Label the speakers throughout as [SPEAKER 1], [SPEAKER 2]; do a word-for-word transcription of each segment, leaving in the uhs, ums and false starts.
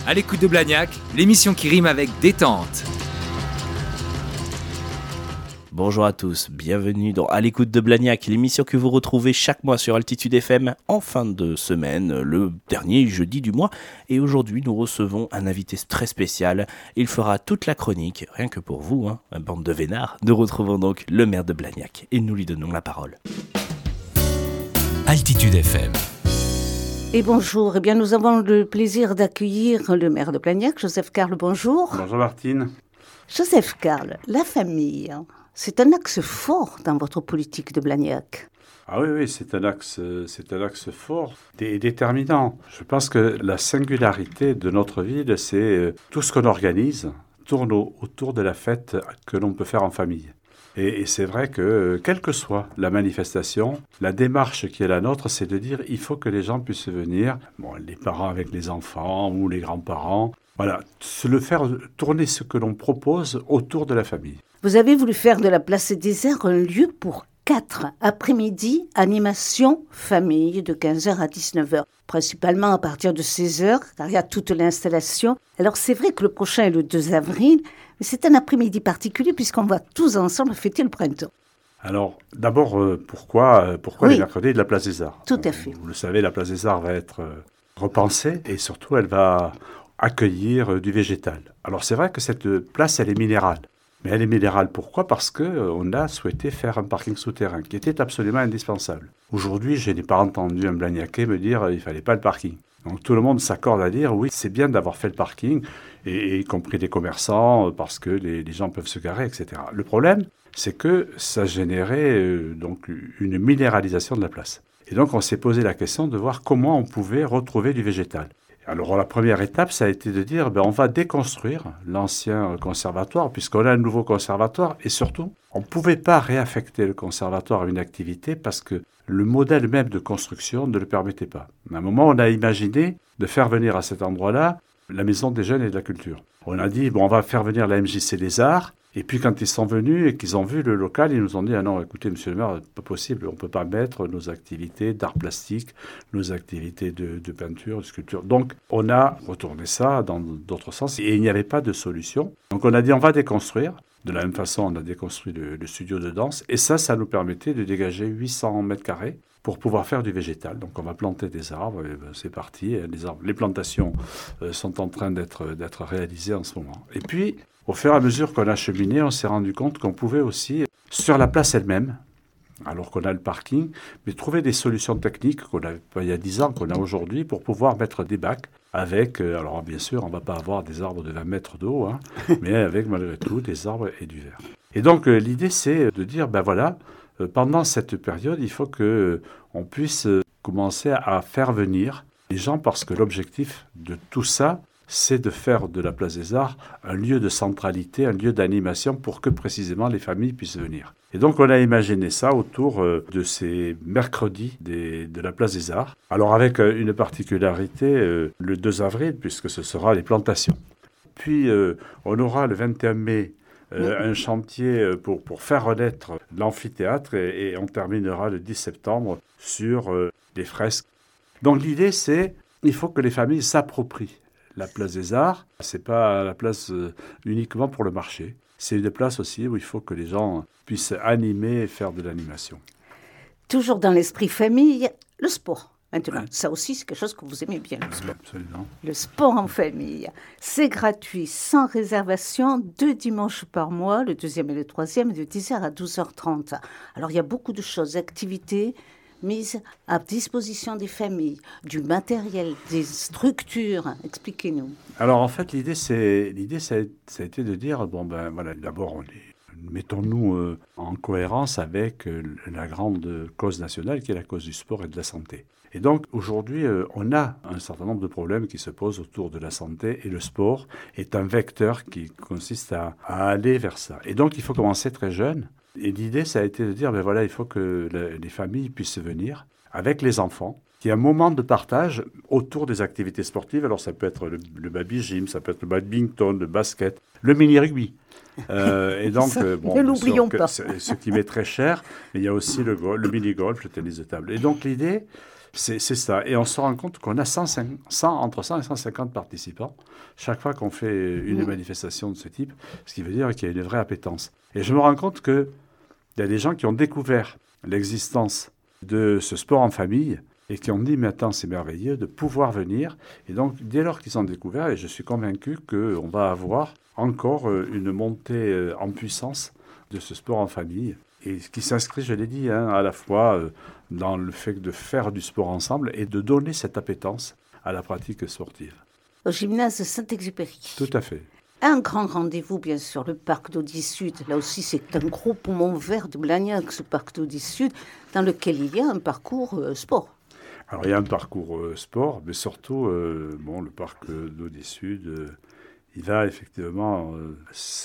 [SPEAKER 1] À l'écoute de Blagnac, l'émission qui rime avec détente.
[SPEAKER 2] Bonjour à tous, bienvenue dans À l'écoute de Blagnac, l'émission que vous retrouvez chaque mois sur Altitude F M en fin de semaine, le dernier jeudi du mois. Et aujourd'hui, nous recevons un invité très spécial. Il fera toute la chronique, rien que pour vous, hein, une bande de vénards. Nous retrouvons donc le maire de Blagnac et nous lui donnons la parole.
[SPEAKER 1] Altitude F M.
[SPEAKER 3] Et bonjour, eh bien nous avons le plaisir d'accueillir le maire de Blagnac, Joseph Carle, bonjour.
[SPEAKER 4] Bonjour Martine.
[SPEAKER 3] Joseph Carle, la famille, c'est un axe fort dans votre politique de Blagnac.
[SPEAKER 4] Ah oui, oui, c'est un axe, c'est un axe fort et déterminant. Je pense que la singularité de notre ville, c'est tout ce qu'on organise tourne autour de la fête que l'on peut faire en famille. Et, et c'est vrai que, quelle que soit la manifestation, la démarche qui est la nôtre, c'est de dire il faut que les gens puissent venir, bon, les parents avec les enfants ou les grands-parents, voilà, se le faire tourner ce que l'on propose autour de la famille.
[SPEAKER 3] Vous avez voulu faire de la place des Arts un lieu pour quatre après-midi, animation famille de quinze heures à dix-neuf heures, principalement à partir de seize heures, car il y a toute l'installation. Alors c'est vrai que le prochain est le deux avril, mais c'est un après-midi particulier puisqu'on va tous ensemble fêter le printemps.
[SPEAKER 4] Alors, d'abord, euh, pourquoi, euh, pourquoi
[SPEAKER 3] Oui.
[SPEAKER 4] les mercredis de la place des Arts ?
[SPEAKER 3] Tout à fait.
[SPEAKER 4] Vous le savez, la place des Arts va être euh, repensée et surtout, elle va accueillir euh, du végétal. Alors, c'est vrai que cette place, elle est minérale. Mais elle est minérale, pourquoi ? Parce qu'on a souhaité faire un parking souterrain qui était absolument indispensable. Aujourd'hui, je n'ai pas entendu un Blagnacais me dire qu'il ne fallait pas le parking. Donc tout le monde s'accorde à dire oui, c'est bien d'avoir fait le parking, et, et y compris des commerçants, parce que les, les gens peuvent se garer, et cetera. Le problème, c'est que ça générait euh, donc une minéralisation de la place. Et donc on s'est posé la question de voir comment on pouvait retrouver du végétal. Alors la première étape, ça a été de dire ben, on va déconstruire l'ancien conservatoire, puisqu'on a un nouveau conservatoire, et surtout, on ne pouvait pas réaffecter le conservatoire à une activité parce que le modèle même de construction ne le permettait pas. À un moment, on a imaginé de faire venir à cet endroit-là la Maison des Jeunes et de la Culture. On a dit, bon, on va faire venir la M J C des Arts, et puis quand ils sont venus et qu'ils ont vu le local, ils nous ont dit, ah non, écoutez, monsieur le maire, pas possible, on ne peut pas mettre nos activités d'art plastique, nos activités de, de peinture, de sculpture. Donc, on a retourné ça dans d'autres sens, et il n'y avait pas de solution. Donc, on a dit, on va déconstruire. De la même façon, on a déconstruit le, le studio de danse, et ça, ça nous permettait de dégager huit cents mètres carrés pour pouvoir faire du végétal. Donc on va planter des arbres, et ben, c'est parti. Les, arbres, les plantations euh, sont en train d'être, d'être réalisées en ce moment. Et puis, au fur et à mesure qu'on a cheminé, on s'est rendu compte qu'on pouvait aussi, sur la place elle-même, alors qu'on a le parking, mais trouver des solutions techniques qu'on avait pas il y a dix ans, qu'on a aujourd'hui, pour pouvoir mettre des bacs avec, euh, alors bien sûr, on ne va pas avoir des arbres de vingt mètres d'eau, hein, mais avec malgré tout des arbres et du verre. Et donc euh, l'idée, c'est de dire, ben voilà, euh, pendant cette période, il faut qu'on euh, puisse euh, commencer à faire venir les gens, parce que l'objectif de tout ça, c'est de faire de la place des Arts un lieu de centralité, un lieu d'animation pour que précisément les familles puissent venir. Et donc on a imaginé ça autour euh, de ces mercredis des, de la place des Arts. Alors avec euh, une particularité, euh, le deux avril, puisque ce sera les plantations. Puis euh, on aura le vingt et un mai euh, un chantier pour, pour faire renaître l'amphithéâtre et, et on terminera le dix septembre sur euh, des fresques. Donc l'idée, c'est il faut que les familles s'approprient la place des Arts. Ce n'est pas la place euh, uniquement pour le marché. C'est une place aussi où il faut que les gens puissent animer et faire de l'animation.
[SPEAKER 3] Toujours dans l'esprit famille, le sport. Maintenant, ouais. Ça aussi, c'est quelque chose que vous aimez bien, le sport.
[SPEAKER 4] Absolument.
[SPEAKER 3] Le sport en famille. C'est gratuit, sans réservation, deux dimanches par mois, le deuxième et le troisième, de dix heures à douze heures trente. Alors, il y a beaucoup de choses, activités mises à disposition des familles, du matériel, des structures. Expliquez-nous.
[SPEAKER 4] Alors, en fait, l'idée, c'est, l'idée ça, a, ça a été de dire, bon, ben voilà, d'abord, on est, mettons-nous euh, en cohérence avec euh, la grande cause nationale qui est la cause du sport et de la santé. Et donc, aujourd'hui, euh, on a un certain nombre de problèmes qui se posent autour de la santé et le sport est un vecteur qui consiste à, à aller vers ça. Et donc, il faut commencer très jeune. Et l'idée, ça a été de dire, ben voilà, il faut que la, les familles puissent venir avec les enfants, qu'il y ait un moment de partage autour des activités sportives. Alors, ça peut être le, le baby gym, ça peut être le badminton, le basket, le mini-rugby. Euh, et donc,
[SPEAKER 3] ça,
[SPEAKER 4] euh, bon,
[SPEAKER 3] ne l'oublions pas.
[SPEAKER 4] Ce qui m'est très cher, mais il y a aussi le, le mini-golf, le tennis de table. Et donc, l'idée, C'est, c'est ça. Et on se rend compte qu'on a cent, cent, entre cent et cent cinquante participants chaque fois qu'on fait une mmh. manifestation de ce type, ce qui veut dire qu'il y a une vraie appétence. Et je me rends compte qu'il y a des gens qui ont découvert l'existence de ce sport en famille et qui ont dit, mais attends, c'est merveilleux de pouvoir venir. Et donc, dès lors qu'ils ont découvert, et je suis convaincu qu'on va avoir encore une montée en puissance de ce sport en famille, et qui s'inscrit, je l'ai dit, hein, à la fois dans le fait de faire du sport ensemble et de donner cette appétence à la pratique sportive.
[SPEAKER 3] Au gymnase Saint-Exupéry.
[SPEAKER 4] Tout à fait.
[SPEAKER 3] Un grand rendez-vous, bien sûr, le parc d'Audi Sud. Là aussi, c'est un gros poumon vert de Blagnac, ce parc d'Audi Sud, dans lequel il y a un parcours euh, sport.
[SPEAKER 4] Alors, il y a un parcours euh, sport, mais surtout, euh, bon, le parc d'Audi Sud, euh, il va effectivement euh,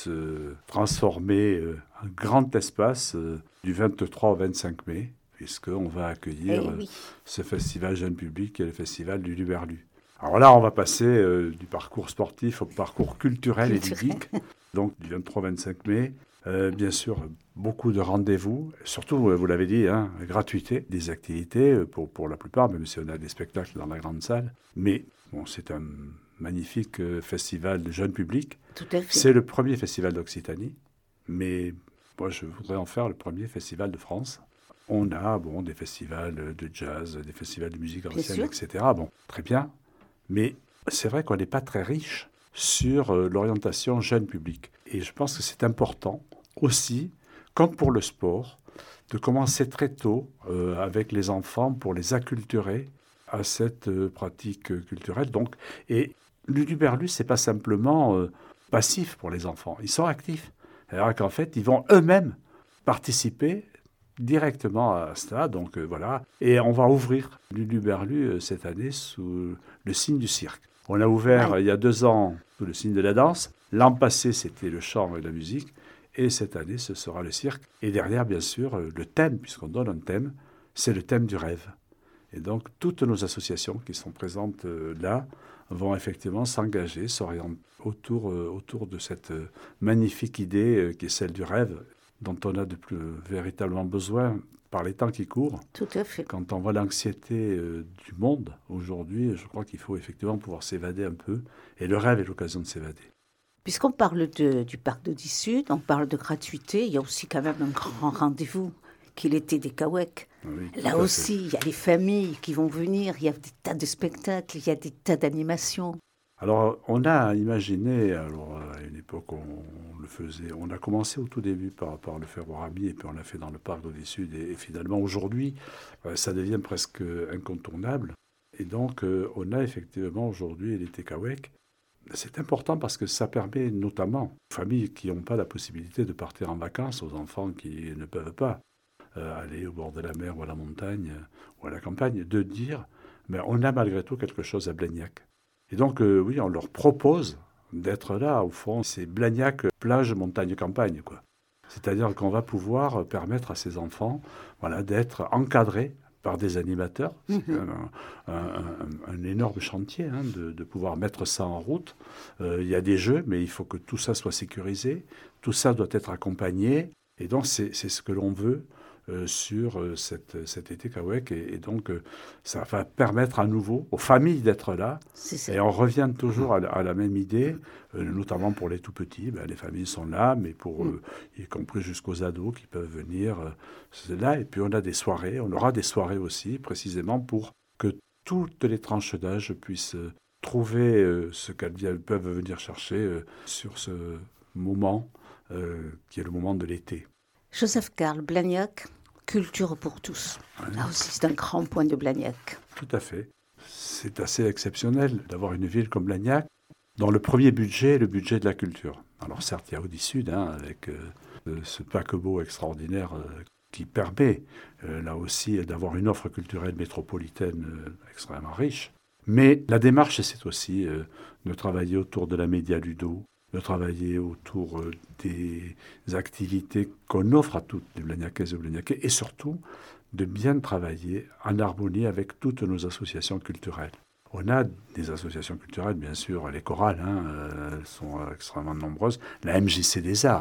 [SPEAKER 4] se transformer euh, en grand espace euh, du vingt-trois au vingt-cinq mai, puisqu'on va accueillir
[SPEAKER 3] Eh oui.
[SPEAKER 4] euh, ce festival jeune public qui est le festival du Luberlu. Alors là, on va passer euh, du parcours sportif au parcours culturel, culturel. et ludique, donc du vingt-trois au vingt-cinq mai. Euh, bien sûr, beaucoup de rendez-vous, surtout, euh, vous l'avez dit, hein, gratuité, des activités euh, pour, pour la plupart, même si on a des spectacles dans la grande salle. Mais bon, c'est un magnifique euh, festival de jeune public.
[SPEAKER 3] Tout à fait.
[SPEAKER 4] C'est le premier festival d'Occitanie, mais moi, je voudrais en faire le premier festival de France. On a bon, des festivals de jazz, des festivals de musique ancienne, et cetera. Bon, très bien. Mais c'est vrai qu'on n'est pas très riche sur euh, l'orientation jeune public. Et je pense que c'est important aussi, comme pour le sport, de commencer très tôt euh, avec les enfants pour les acculturer à cette euh, pratique euh, culturelle. Donc, et le Luberlu, ce n'est pas simplement euh, passif pour les enfants. Ils sont actifs. C'est-à-dire qu'en fait, ils vont eux-mêmes participer directement à cela, donc euh, voilà. Et on va ouvrir le Luberlu euh, cette année sous le signe du cirque. On a ouvert ouais. il y a deux ans sous le signe de la danse. L'an passé, c'était le chant et la musique. Et cette année, ce sera le cirque. Et derrière, bien sûr, euh, le thème, puisqu'on donne un thème, c'est le thème du rêve. Et donc, toutes nos associations qui sont présentes euh, là vont effectivement s'engager, s'orienter autour, euh, autour de cette euh, magnifique idée euh, qui est celle du rêve, dont on a de plus véritablement besoin par les temps qui courent.
[SPEAKER 3] Tout à fait.
[SPEAKER 4] Quand on voit l'anxiété euh, du monde aujourd'hui, je crois qu'il faut effectivement pouvoir s'évader un peu. Et le rêve est l'occasion de s'évader.
[SPEAKER 3] Puisqu'on parle de, du parc d'Audi Sud, on parle de gratuité, il y a aussi quand même un grand rendez-vous qui est l'été des Caouecs.
[SPEAKER 4] Oui,
[SPEAKER 3] Là aussi, il y a les familles qui vont venir, il y a des tas de spectacles, il y a des tas d'animations.
[SPEAKER 4] Alors, on a imaginé, alors à une époque, on, on le faisait, on a commencé au tout début par, par le faire au Rami, et puis on l'a fait dans le parc d'Audi Sud, et, et finalement, aujourd'hui, euh, ça devient presque incontournable. Et donc, euh, on a effectivement aujourd'hui l'été Caouec. C'est important parce que ça permet notamment aux familles qui n'ont pas la possibilité de partir en vacances, aux enfants qui ne peuvent pas euh, aller au bord de la mer ou à la montagne euh, ou à la campagne, de dire, mais on a malgré tout quelque chose à Blagnac. Et donc, euh, oui, on leur propose d'être là. Au fond, c'est Blagnac, plage, montagne, campagne, quoi. C'est-à-dire qu'on va pouvoir permettre à ces enfants voilà, d'être encadrés par des animateurs. C'est mmh. un, un, un, un énorme chantier hein, de, de pouvoir mettre ça en route. Euh, il y a des jeux, mais il faut que tout ça soit sécurisé. Tout ça doit être accompagné. Et donc, c'est, c'est ce que l'on veut Euh, sur euh, cette, cet été Caouec. Et, et donc, euh, ça va permettre à nouveau aux familles d'être là. Et on revient toujours à la, à la même idée, euh, notamment pour les tout-petits. Ben, les familles sont là, mais pour euh, y compris jusqu'aux ados qui peuvent venir, euh, c'est là. Et puis, on a des soirées. On aura des soirées aussi, précisément pour que toutes les tranches d'âge puissent euh, trouver euh, ce qu'elles peuvent venir chercher euh, sur ce moment euh, qui est le moment de l'été.
[SPEAKER 3] Joseph Karl, Blagnac, culture pour tous. Oui. Là aussi, c'est un grand point de Blagnac.
[SPEAKER 4] Tout à fait. C'est assez exceptionnel d'avoir une ville comme Blagnac dont le premier budget est le budget de la culture. Alors certes, il y a Audi Sud, hein, avec euh, ce paquebot extraordinaire euh, qui permet, euh, là aussi, d'avoir une offre culturelle métropolitaine euh, extrêmement riche. Mais la démarche, c'est aussi euh, de travailler autour de la média ludo, de travailler autour euh, des activités qu'on offre à toutes les Blagnacaises et Blagnacais, et surtout de bien travailler en harmonie avec toutes nos associations culturelles. On a des associations culturelles, bien sûr, les chorales, hein, euh, elles sont extrêmement nombreuses, la M J C des Arts,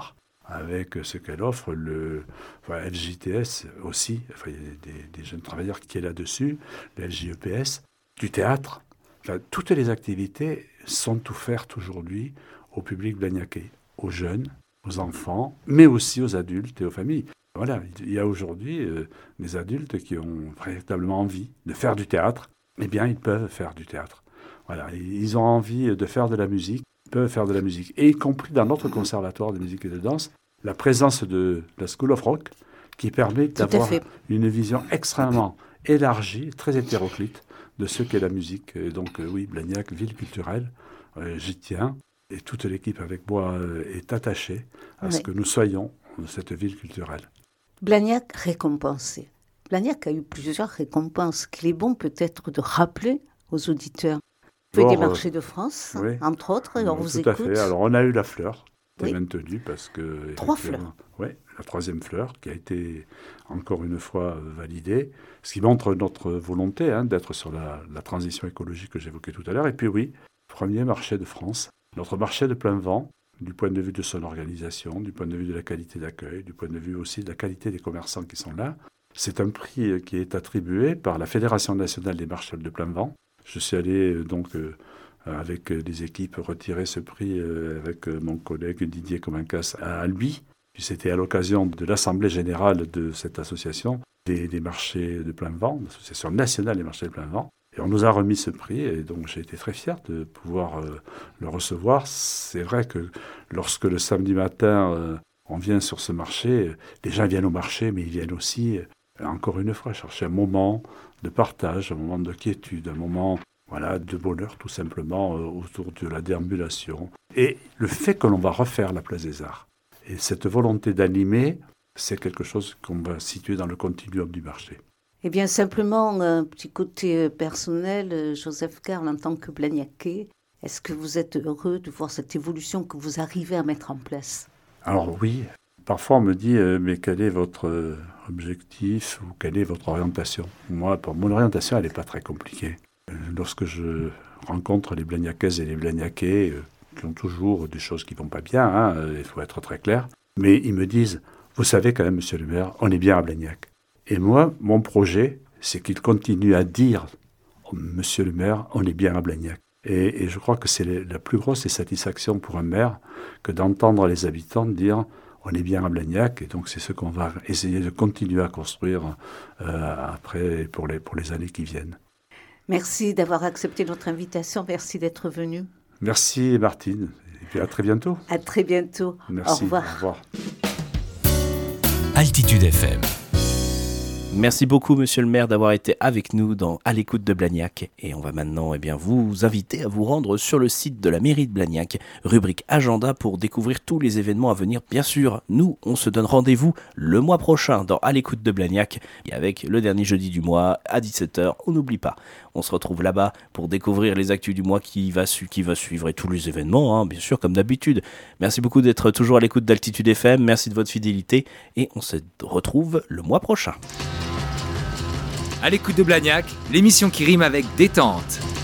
[SPEAKER 4] avec ce qu'elle offre, le enfin, L J T S aussi, enfin, il y a des, des jeunes travailleurs qui est là-dessus, le L J E P S, du théâtre. Enfin, toutes les activités sont offertes aujourd'hui au public blagnacais, aux jeunes, aux enfants, mais aussi aux adultes et aux familles. Voilà, il y a aujourd'hui euh, des adultes qui ont véritablement envie de faire du théâtre. Eh bien, ils peuvent faire du théâtre. Voilà, ils ont envie de faire de la musique, ils peuvent faire de la musique. Et y compris dans notre conservatoire de musique et de danse, la présence de la School of Rock, qui permet d'avoir une vision extrêmement élargie, très hétéroclite, de ce qu'est la musique. Et donc, euh, oui, Blagnac, ville culturelle, euh, j'y tiens. Et toute l'équipe avec moi euh, est attachée à oui. ce que nous soyons cette ville culturelle.
[SPEAKER 3] Blagnac récompensé. Blagnac a eu plusieurs récompenses qu'il est bon peut-être de rappeler aux auditeurs. Vous faites des marchés de France,
[SPEAKER 4] oui.
[SPEAKER 3] entre autres, et on
[SPEAKER 4] oui,
[SPEAKER 3] vous
[SPEAKER 4] tout
[SPEAKER 3] écoute.
[SPEAKER 4] Tout à fait. Alors, on a eu la fleur, qui
[SPEAKER 3] oui.
[SPEAKER 4] est maintenue parce que...
[SPEAKER 3] Trois fleurs.
[SPEAKER 4] Oui, la troisième fleur qui a été encore une fois validée, ce qui montre notre volonté hein, d'être sur la, la transition écologique que j'évoquais tout à l'heure. Et puis oui, premier marché de France, notre marché de plein vent, du point de vue de son organisation, du point de vue de la qualité d'accueil, du point de vue aussi de la qualité des commerçants qui sont là. C'est un prix qui est attribué par la Fédération nationale des marchés de plein vent. Je suis allé donc euh, avec des équipes retirer ce prix euh, avec mon collègue Didier Comincas à Albi. Puis c'était à l'occasion de l'Assemblée générale de cette association des, des marchés de plein vent, l'Association nationale des marchés de plein vent. Et on nous a remis ce prix et donc j'ai été très fier de pouvoir euh, le recevoir. C'est vrai que lorsque le samedi matin, euh, on vient sur ce marché, les gens viennent au marché, mais ils viennent aussi, euh, encore une fois, chercher un moment de partage, un moment de quiétude, un moment voilà, de bonheur tout simplement euh, autour de la déambulation. Et le fait que l'on va refaire la Place des Arts, et cette volonté d'animer, c'est quelque chose qu'on va situer dans le continuum du marché.
[SPEAKER 3] Eh bien, simplement, un petit côté personnel, Joseph Karl, en tant que Blagnacais, est-ce que vous êtes heureux de voir cette évolution que vous arrivez à mettre en place ?
[SPEAKER 4] Alors oui, parfois on me dit, euh, mais quel est votre euh, objectif ou quelle est votre orientation ? Moi, pour mon orientation, elle n'est pas très compliquée. Euh, lorsque je rencontre les Blagnacaises et les Blagnacais, euh, qui ont toujours des choses qui ne vont pas bien, hein, euh, il faut être très clair, mais ils me disent, vous savez quand même, monsieur le maire, on est bien à Blagnac. Et moi, mon projet, c'est qu'il continue à dire « Monsieur le maire, on est bien à Blagnac ». Et, et je crois que c'est la plus grosse satisfaction pour un maire que d'entendre les habitants dire « On est bien à Blagnac ». Et donc, c'est ce qu'on va essayer de continuer à construire euh, après, pour les, pour les années qui viennent.
[SPEAKER 3] Merci d'avoir accepté notre invitation. Merci d'être venu.
[SPEAKER 4] Merci, Martine. Et puis à très bientôt.
[SPEAKER 3] À très bientôt.
[SPEAKER 4] Merci.
[SPEAKER 3] Au revoir.
[SPEAKER 4] Au revoir.
[SPEAKER 1] Altitude F M.
[SPEAKER 2] Merci beaucoup, monsieur le maire, d'avoir été avec nous dans À l'écoute de Blagnac. Et on va maintenant eh bien, vous inviter à vous rendre sur le site de la mairie de Blagnac, rubrique Agenda, pour découvrir tous les événements à venir. Bien sûr, nous, on se donne rendez-vous le mois prochain dans À l'écoute de Blagnac, et avec le dernier jeudi du mois à dix-sept heures. On n'oublie pas, on se retrouve là-bas pour découvrir les actus du mois qui va, su- qui va suivre et tous les événements, hein, bien sûr, comme d'habitude. Merci beaucoup d'être toujours à l'écoute d'Altitude F M. Merci de votre fidélité et on se retrouve le mois prochain.
[SPEAKER 1] À l'écoute de Blagnac, l'émission qui rime avec détente.